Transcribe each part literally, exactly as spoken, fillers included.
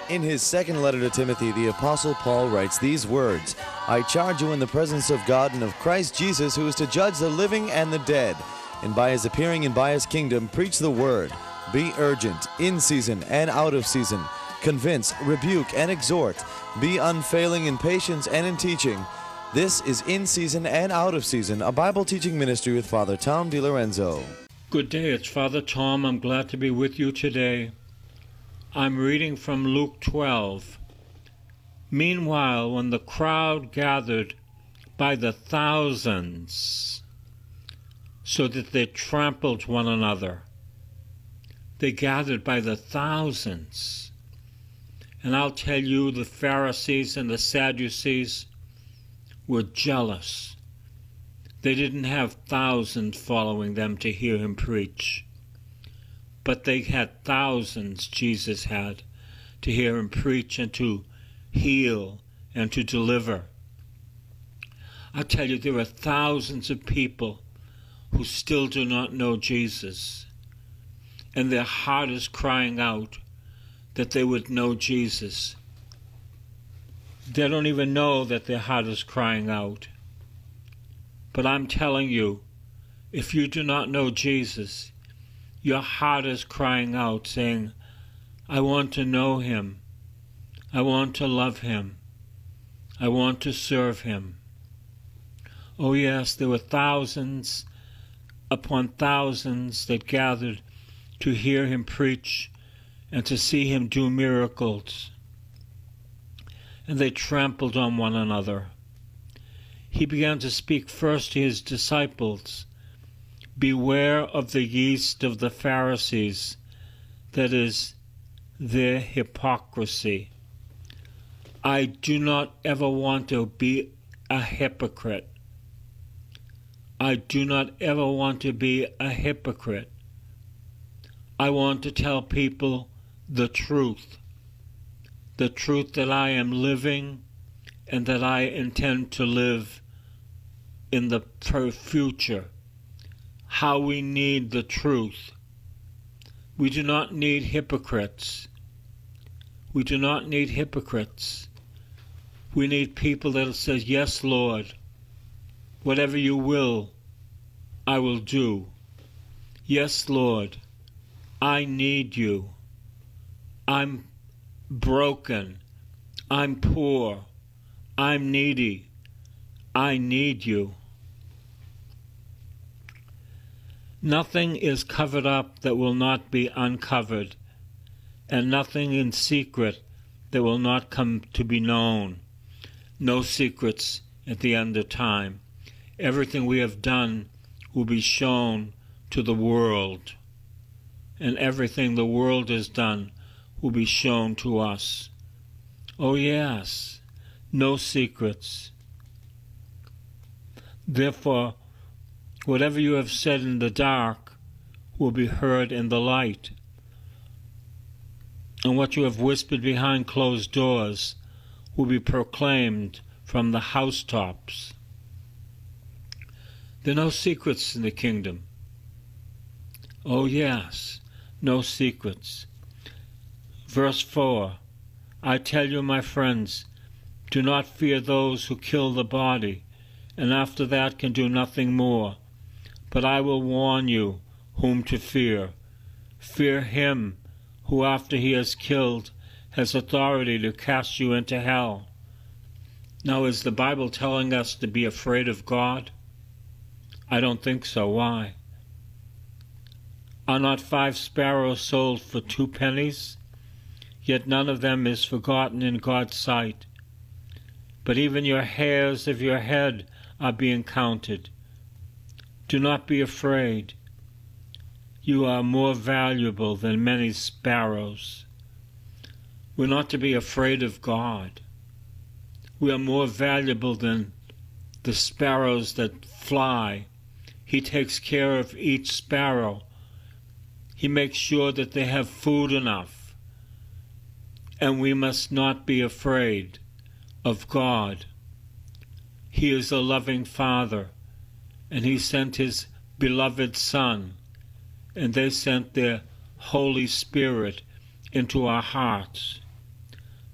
In his second letter to Timothy, the Apostle Paul writes these words, "I charge you in the presence of God and of Christ Jesus, who is to judge the living and the dead, and by his appearing and by his kingdom, preach the word. Be urgent, in season and out of season. Convince, rebuke, and exhort. Be unfailing in patience and in teaching." This is In Season and Out of Season, a Bible teaching ministry with Father Tom DiLorenzo. Good day, it's Father Tom. I'm glad to be with you today. I'm reading from Luke twelve. Meanwhile, when the crowd gathered by the thousands, so that they trampled one another, they gathered by the thousands. And I'll tell you, the Pharisees and the Sadducees were jealous. They didn't have thousands following them to hear him preach, but they had thousands, Jesus had, to hear him preach and to heal and to deliver. I tell you, there are thousands of people who still do not know Jesus, and their heart is crying out that they would know Jesus. They don't even know that their heart is crying out. But I'm telling you, if you do not know Jesus, your heart is crying out, saying, I want to know him. I want to love him. I want to serve him. Oh yes, there were thousands upon thousands that gathered to hear him preach and to see him do miracles. And they trampled on one another. He began to speak first to his disciples, "Beware of the yeast of the Pharisees, that is, their hypocrisy." I do not ever want to be a hypocrite. I do not ever want to be a hypocrite. I want to tell people the truth, the truth that I am living and that I intend to live in the future. How we need the truth. We do not need hypocrites. We do not need hypocrites. We need people that say, "Yes, Lord, whatever you will, I will do. Yes, Lord, I need you. I'm broken. I'm poor. I'm needy. I need you." Nothing is covered up that will not be uncovered, and nothing in secret that will not come to be known. No secrets at the end of time. Everything we have done will be shown to the world, and everything the world has done will be shown to us. Oh yes, no secrets. Therefore, whatever you have said in the dark will be heard in the light, and what you have whispered behind closed doors will be proclaimed from the housetops. There are no secrets in the kingdom. Oh yes, no secrets. Verse four, I tell you, my friends, do not fear those who kill the body, and after that can do nothing more. But I will warn you whom to fear. Fear him who, after he has killed, has authority to cast you into hell. Now, is the Bible telling us to be afraid of God? I don't think so. Why? Are not five sparrows sold for two pennies? Yet none of them is forgotten in God's sight. But even your hairs of your head are being counted. Do not be afraid. You are more valuable than many sparrows. We're not to be afraid of God. We are more valuable than the sparrows that fly. He takes care of each sparrow. He makes sure that they have food enough. And we must not be afraid of God. He is a loving Father, and he sent his beloved Son, and they sent their Holy Spirit into our hearts.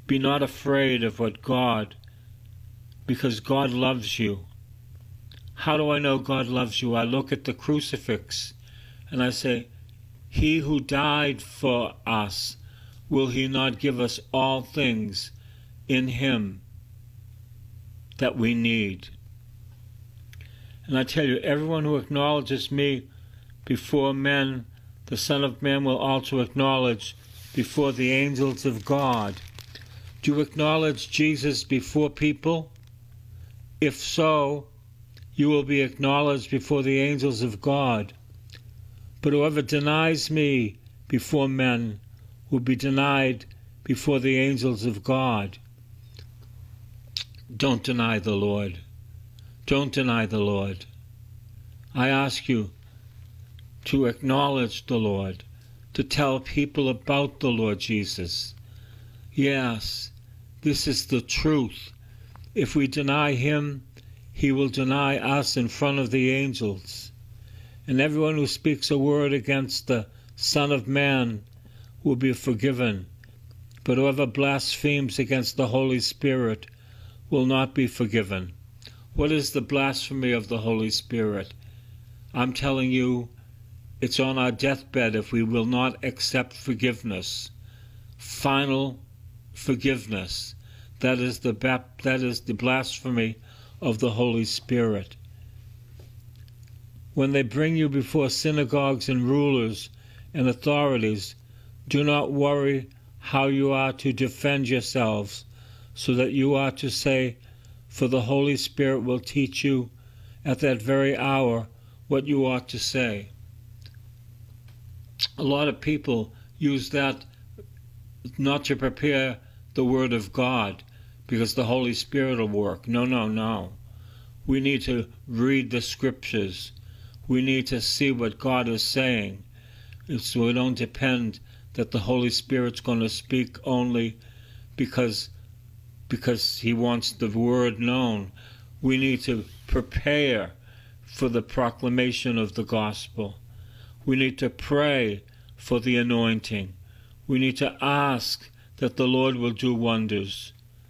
Be not afraid of what God, because God loves you. How do I know God loves you? I look at the crucifix and I say, He who died for us, will He not give us all things in Him that we need? And I tell you, everyone who acknowledges me before men, the Son of Man will also acknowledge before the angels of God. Do you acknowledge Jesus before people? If so, you will be acknowledged before the angels of God. But whoever denies me before men will be denied before the angels of God. Don't deny the Lord. Don't deny the Lord. I ask you to acknowledge the Lord, to tell people about the Lord Jesus. Yes, this is the truth. If we deny Him, He will deny us in front of the angels. And everyone who speaks a word against the Son of Man will be forgiven. But whoever blasphemes against the Holy Spirit will not be forgiven. What is the blasphemy of the Holy Spirit? I'm telling you, it's on our deathbed if we will not accept forgiveness. Final forgiveness. That is the that is the blasphemy of the Holy Spirit. When they bring you before synagogues and rulers and authorities, do not worry how you are to defend yourselves, so that you are to say, for the Holy Spirit will teach you at that very hour what you ought to say. A lot of people use that not to prepare the Word of God, because the Holy Spirit will work. No, no, no. We need to read the Scriptures. We need to see what God is saying, so we don't depend that the Holy Spirit's going to speak only because, because He wants the Word known. We need to prepare for the proclamation of the gospel. We need to pray for the anointing. We need to ask that the Lord will do wonders.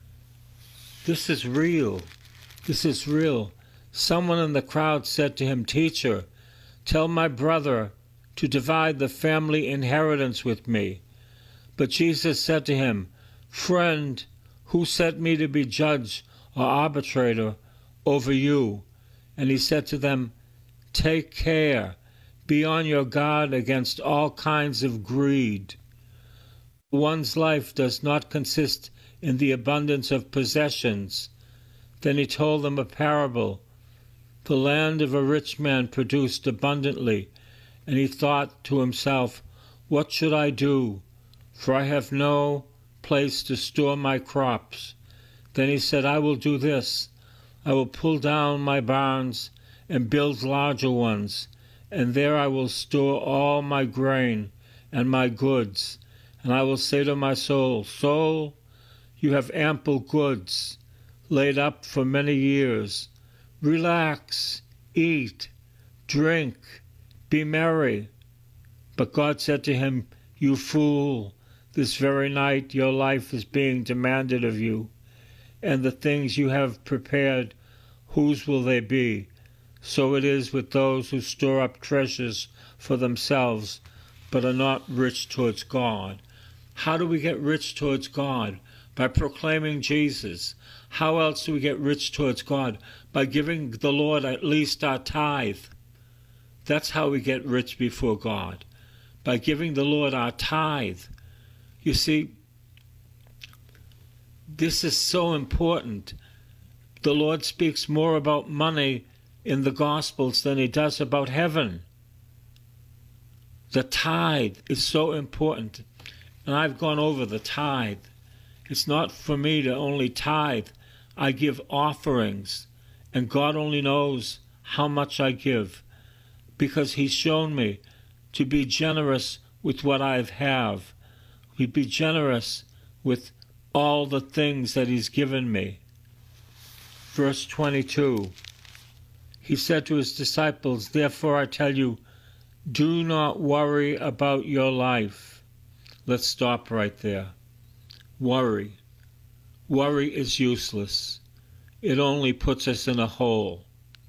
This is real. This is real. Someone in the crowd said to Him, Teacher, tell my brother to divide the family inheritance with me. But Jesus said to him, Friend, who set me to be judge or arbitrator over you? And He said to them, Take care, be on your guard against all kinds of greed. One's life does not consist in the abundance of possessions. Then He told them a parable. The land of a rich man produced abundantly, and he thought to himself, What should I do? For I have no place to store my crops. Then he said, I will do this. I will pull down my barns and build larger ones, and there I will store all my grain and my goods. And I will say to my soul, Soul, you have ample goods laid up for many years. Relax, eat, drink, be merry. But God said to him, You fool, this very night your life is being demanded of you, and the things you have prepared, whose will they be? So it is with those who store up treasures for themselves, but are not rich towards God. How do we get rich towards God? By proclaiming Jesus. How else do we get rich towards God? By giving the Lord at least our tithe. That's how we get rich before God. By giving the Lord our tithe. You see, this is so important. The Lord speaks more about money in the Gospels than He does about heaven. The tithe is so important. And I've gone over the tithe. It's not for me to only tithe. I give offerings, and God only knows how much I give, because He's shown me to be generous with what I have. We be generous with all the things that He's given me. Verse twenty-two, He said to His disciples, Therefore I tell you, do not worry about your life. Let's stop right there. Worry. Worry is useless. It only puts us in a hole.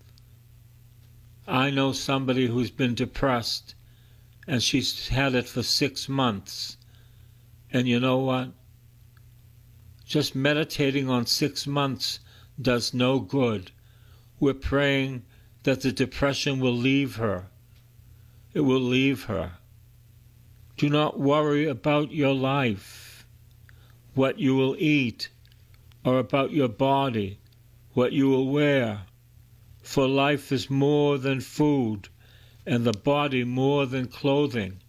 I know somebody who's been depressed, and she's had it for six months. And you know what? Just meditating on six months does no good. We're praying that the depression will leave her. It will leave her. Do not worry about your life, what you will eat, or about your body, what you will wear. For life is more than food, and the body more than clothing.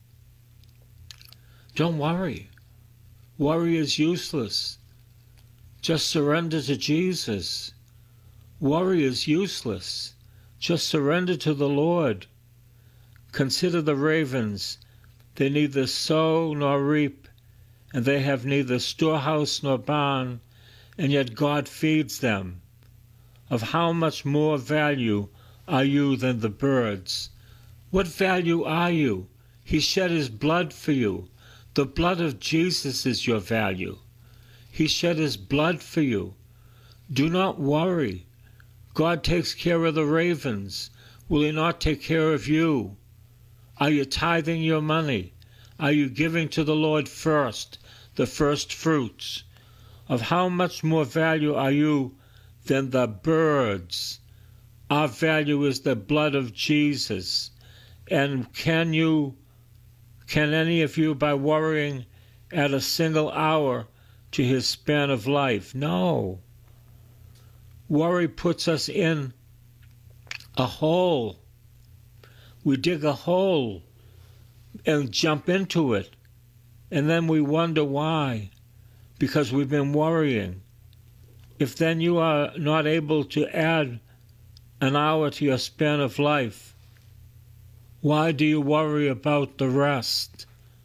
Don't worry. Worry is useless. Just surrender to Jesus. Worry is useless. Just surrender to the Lord. Consider the ravens. They neither sow nor reap, and they have neither storehouse nor barn, and yet God feeds them. Of how much more value are you than the birds? What value are you? He shed his blood for you. The blood of Jesus is your value. He shed his blood for you. Do not worry. God takes care of the ravens. Will he not take care of you? Are you tithing your money? Are you giving to the Lord first, the first fruits? Of how much more value are you than the birds? Our value is the blood of Jesus. And can you, can any of you, by worrying, add a single hour to his span of life? No. Worry puts us in a hole. We dig a hole and jump into it, and then we wonder why, because we've been worrying. If then you are not able to add an hour to your span of life, why do you worry about the rest?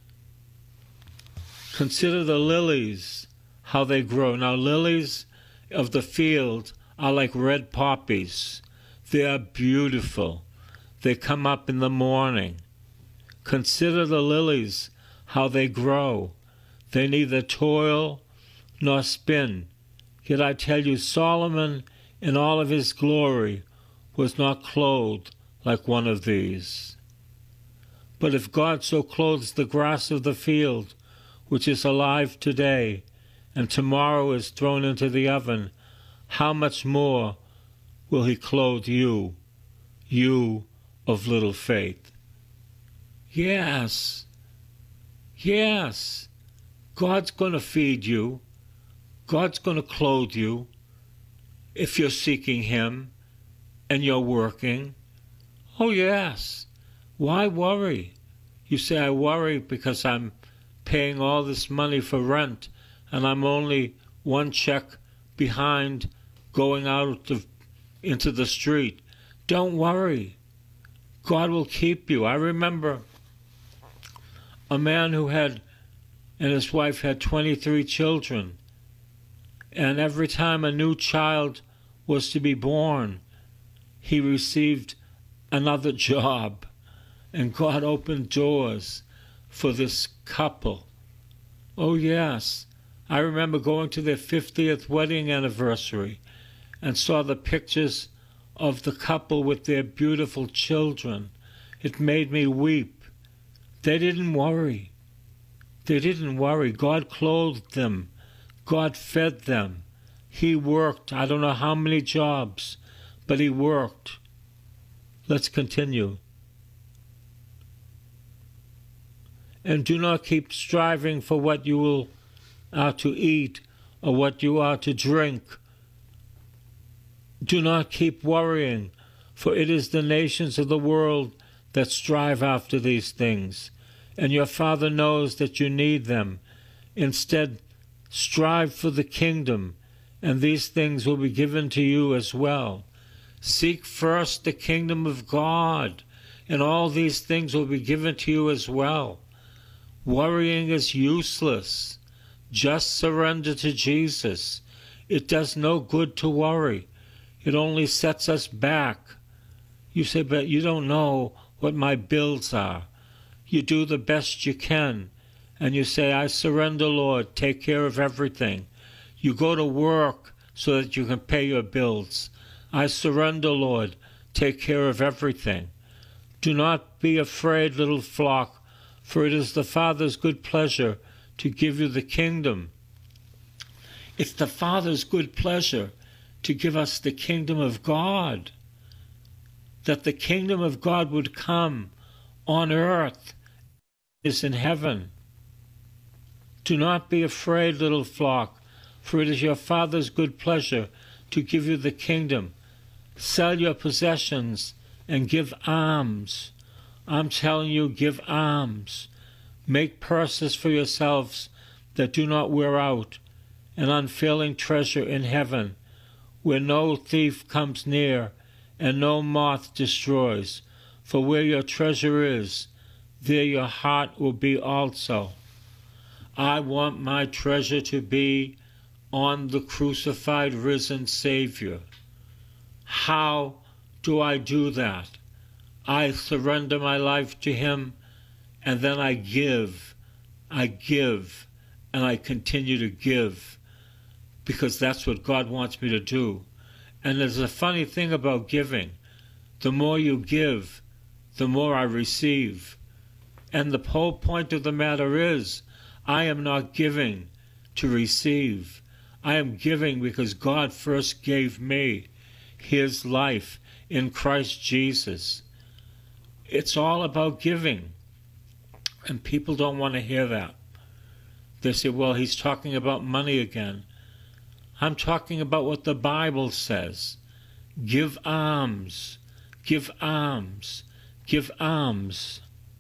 Consider the lilies, how they grow. Now, lilies of the field are like red poppies. They are beautiful. They come up in the morning. Consider the lilies, how they grow. They neither toil nor spin. Yet I tell you, Solomon in all of his glory was not clothed like one of these. But if God so clothes the grass of the field, which is alive today, and tomorrow is thrown into the oven, how much more will he clothe you, you of little faith? Yes, yes, God's going to feed you. God's going to clothe you if you're seeking him and you're working. Oh, yes. Why worry? You say, I worry because I'm paying all this money for rent and I'm only one check behind going out of, into the street. Don't worry. God will keep you. I remember a man who had, and his wife had twenty-three children. And every time a new child was to be born, he received another job. And God opened doors for this couple. Oh, yes. I remember going to their fiftieth wedding anniversary and saw the pictures of the couple with their beautiful children. It made me weep. They didn't worry. They didn't worry. God clothed them. God fed them. He worked. I don't know how many jobs, but he worked. Let's continue. And do not keep striving for what you will are to eat or what you are to drink. Do not keep worrying, for it is the nations of the world that strive after these things, and your Father knows that you need them. Instead, strive for the kingdom, and these things will be given to you as well. Seek first the kingdom of God, and all these things will be given to you as well. Worrying is useless. Just surrender to Jesus. It does no good to worry. It only sets us back. You say, but you don't know what my bills are. You do the best you can. And you say, I surrender, Lord. Take care of everything. You go to work so that you can pay your bills. I surrender, Lord. Take care of everything. Do not be afraid, little flock, for it is the Father's good pleasure to give you the kingdom. It's the Father's good pleasure to give us the kingdom of God, that the kingdom of God would come on earth as in heaven. Do not be afraid, little flock, for it is your Father's good pleasure to give you the kingdom. Sell your possessions and give alms. I'm telling you, give alms. Make purses for yourselves that do not wear out, an unfailing treasure in heaven, where no thief comes near and no moth destroys. For where your treasure is, there your heart will be also. I want my treasure to be on the crucified, risen Savior. How do I do that? I surrender my life to Him, and then I give. I give, and I continue to give, because that's what God wants me to do. And there's a funny thing about giving. The more you give, the more I receive. And the whole point of the matter is, I am not giving to receive. I am giving because God first gave me His life in Christ Jesus. It's all about giving. And people don't want to hear that. They say, well, he's talking about money again. I'm talking about what the Bible says. Give alms. Give alms. Give alms.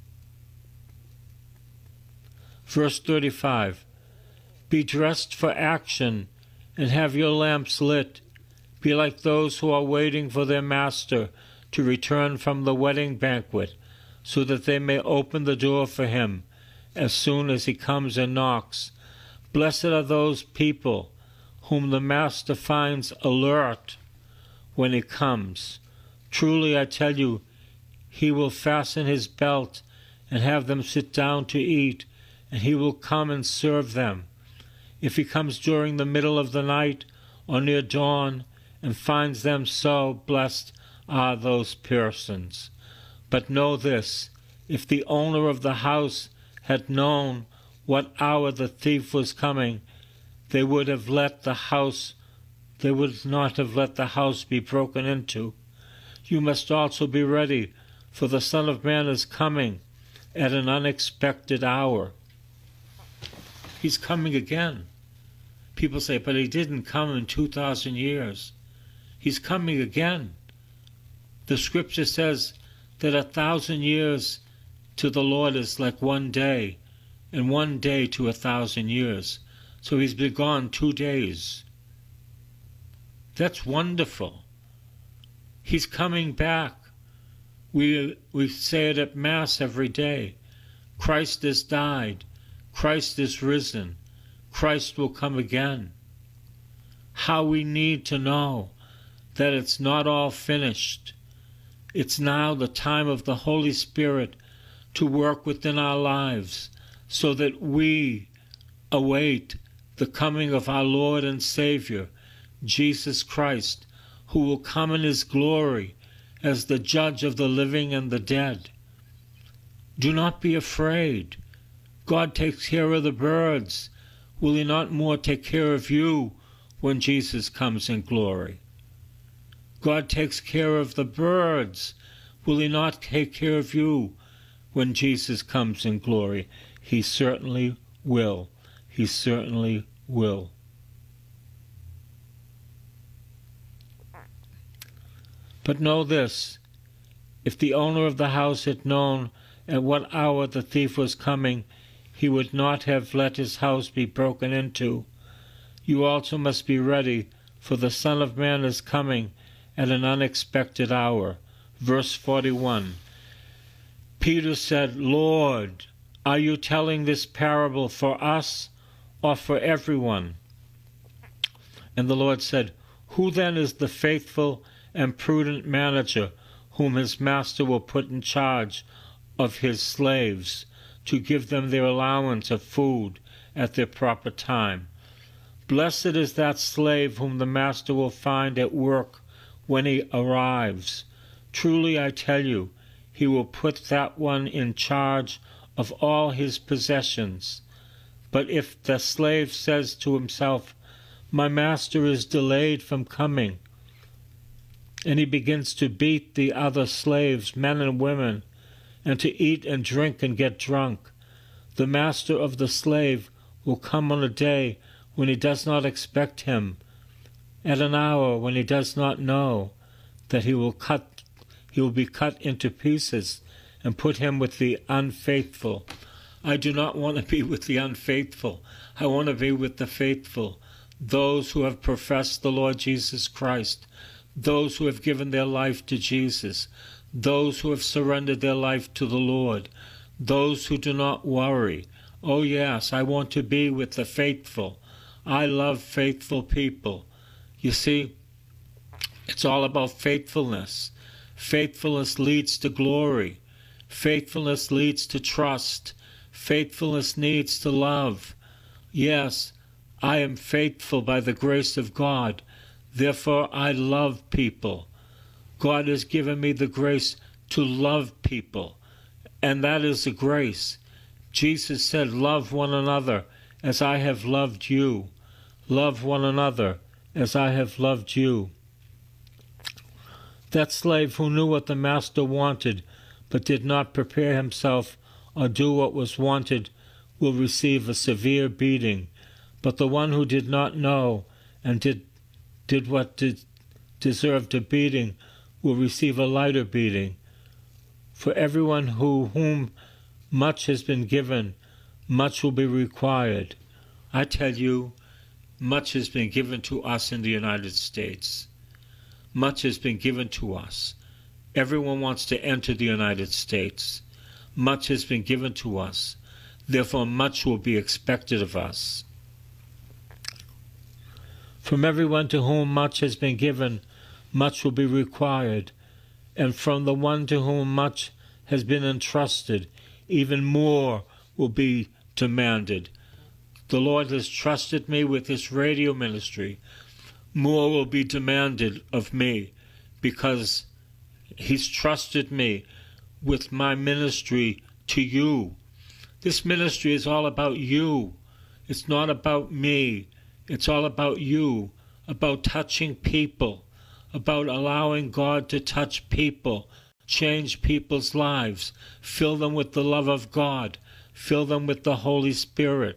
Verse thirty-five. Be dressed for action and have your lamps lit. Be like those who are waiting for their master to return from the wedding banquet, so that they may open the door for him as soon as he comes and knocks. Blessed are those people whom the master finds alert when he comes. Truly I tell you, he will fasten his belt and have them sit down to eat, and he will come and serve them. If he comes during the middle of the night or near dawn and finds them so, blessed are those persons. But know this, if the owner of the house had known what hour the thief was coming, they would have let the house, they would not have let the house be broken into. You must also be ready, for the Son of Man is coming at an unexpected hour. He's coming again. People say, but he didn't come in two thousand years. He's coming again. The scripture says that a thousand years to the Lord is like one day, and one day to a thousand years. So he's been gone two days. That's wonderful. He's coming back. We, we say it at Mass every day. Christ has died. Christ is risen. Christ will come again. How we need to know that it's not all finished. It's now the time of the Holy Spirit to work within our lives so that we await the coming of our Lord and Savior, Jesus Christ, who will come in His glory as the judge of the living and the dead. Do not be afraid. God takes care of the birds. Will He not more take care of you when Jesus comes in glory? God takes care of the birds. Will He not take care of you when Jesus comes in glory? He certainly will. He certainly will. But know this, if the owner of the house had known at what hour the thief was coming, he would not have let his house be broken into. You also must be ready, for the Son of Man is coming at an unexpected hour. Verse forty-one. Peter said, Lord, are you telling this parable for us or for everyone? And the Lord said, Who then is the faithful and prudent manager whom his master will put in charge of his slaves to give them their allowance of food at their proper time? Blessed is that slave whom the master will find at work when he arrives. Truly I tell you, he will put that one in charge of all his possessions. But if the slave says to himself, "My master is delayed from coming," and he begins to beat the other slaves, men and women, and to eat and drink and get drunk, the master of the slave will come on a day when he does not expect him, at an hour when he does not know, that he will cut, he will be cut into pieces and put him with the unfaithful. I do not want to be with the unfaithful. I want to be with the faithful, those who have professed the Lord Jesus Christ, those who have given their life to Jesus, those who have surrendered their life to the Lord, those who do not worry. Oh yes, I want to be with the faithful. I love faithful people. You see, it's all about faithfulness. Faithfulness leads to glory. Faithfulness leads to trust. Faithfulness leads to love. Yes, I am faithful by the grace of God. Therefore, I love people. God has given me the grace to love people, and that is a grace. Jesus said, "Love one another as I have loved you." Love one another as I have loved you. That slave who knew what the master wanted but did not prepare himself or do what was wanted will receive a severe beating. But the one who did not know and did, did what did, deserved a beating will receive a lighter beating. For everyone who whom much has been given, much will be required. I tell you, much has been given to us in the United States. Much has been given to us. Everyone wants to enter the United States. Much has been given to us. Therefore, much will be expected of us. From everyone to whom much has been given, much will be required. And from the one to whom much has been entrusted, even more will be demanded. The Lord has trusted me with this radio ministry. More will be demanded of me because He's trusted me with my ministry to you. This ministry is all about you. It's not about me. It's all about you, about touching people, about allowing God to touch people, change people's lives, fill them with the love of God, fill them with the Holy Spirit.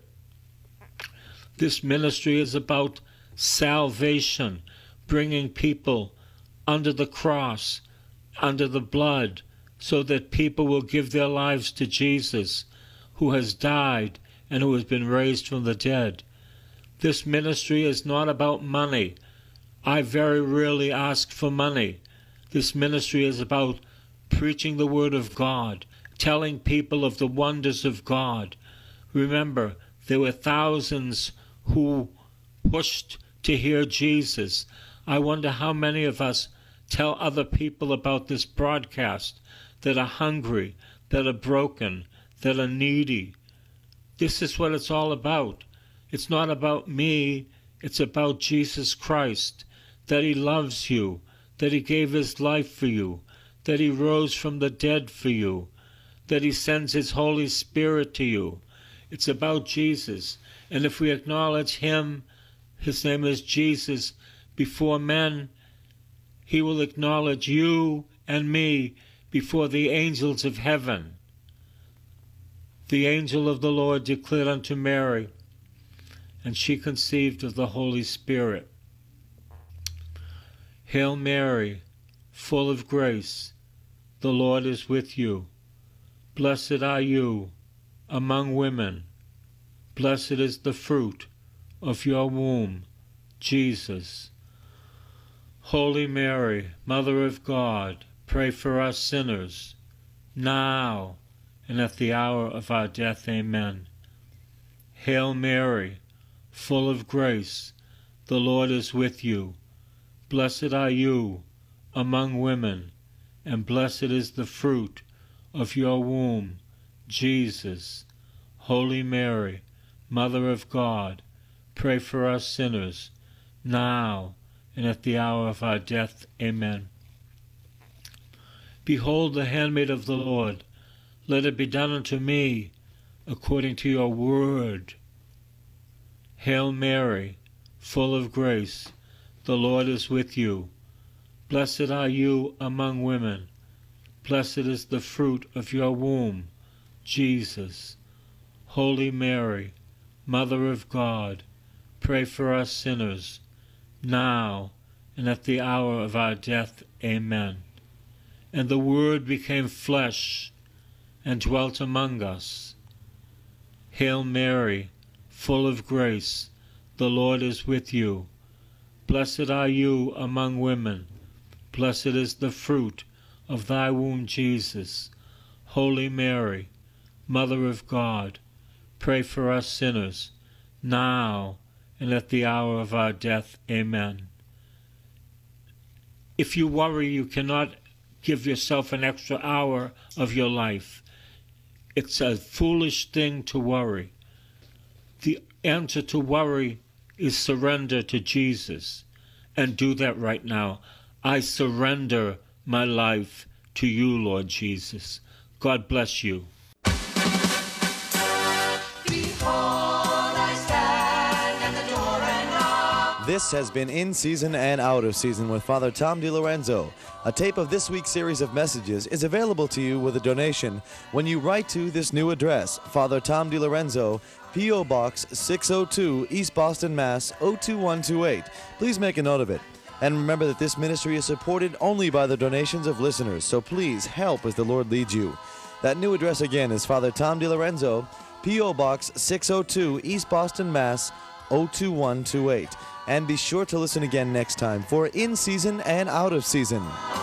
This ministry is about salvation, bringing people under the cross, under the blood, so that people will give their lives to Jesus, who has died and who has been raised from the dead. This ministry is not about money. I very rarely ask for money. This ministry is about preaching the Word of God, telling people of the wonders of God. Remember, there were thousands who pushed to hear Jesus. I wonder how many of us tell other people about this broadcast that are hungry, that are broken, that are needy. This is what it's all about. It's not about me. It's about Jesus Christ, that He loves you, that He gave His life for you, that He rose from the dead for you, that He sends His Holy Spirit to you. It's about Jesus. And if we acknowledge Him, His name is Jesus, before men, He will acknowledge you and me before the angels of heaven. The angel of the Lord declared unto Mary, and she conceived of the Holy Spirit. Hail Mary, full of grace, the Lord is with you. Blessed are you among women. Blessed is the fruit of your womb, Jesus. Holy Mary, Mother of God, pray for us sinners, now and at the hour of our death. Amen. Hail Mary, full of grace, the Lord is with you. Blessed are you among women, and blessed is the fruit of your womb, Jesus. Holy Mary, Mother of God, pray for us sinners, now and at the hour of our death. Amen. Behold the handmaid of the Lord. Let it be done unto me according to your word. Hail Mary, full of grace, the Lord is with you. Blessed are you among women. Blessed is the fruit of your womb, Jesus. Holy Mary, Mother of God, pray for us sinners, now and at the hour of our death. Amen. And the Word became flesh and dwelt among us. Hail Mary, full of grace, the Lord is with you. Blessed are you among women. Blessed is the fruit of thy womb, Jesus. Holy Mary, Mother of God, pray for us sinners, now and at the hour of our death. Amen. If you worry, you cannot give yourself an extra hour of your life. It's a foolish thing to worry. The answer to worry is surrender to Jesus. And do that right now. I surrender my life to you, Lord Jesus. God bless you. This has been In Season and Out of Season with Father Tom DiLorenzo. A tape of this week's series of messages is available to you with a donation when you write to this new address, Father Tom DiLorenzo, P O Box six oh two, East Boston, Mass. oh two one two eight. Please make a note of it. And remember that this ministry is supported only by the donations of listeners, so please help as the Lord leads you. That new address again is Father Tom DiLorenzo, P O Box six oh two, East Boston, Mass. oh two one two eight. And be sure to listen again next time for In Season and Out of Season.